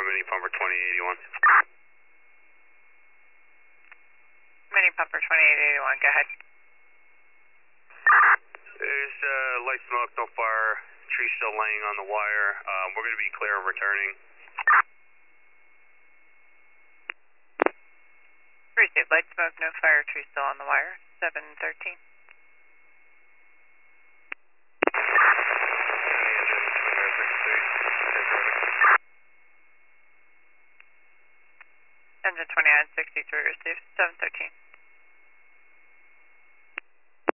from Mini Pumper 2081. Mini Pumper 2881, go ahead. There's light smoke, no fire, tree still laying on the wire. We're going to be clear of returning. Received, light smoke, no fire, tree still on the wire, 713. Engine 2963 received, 713.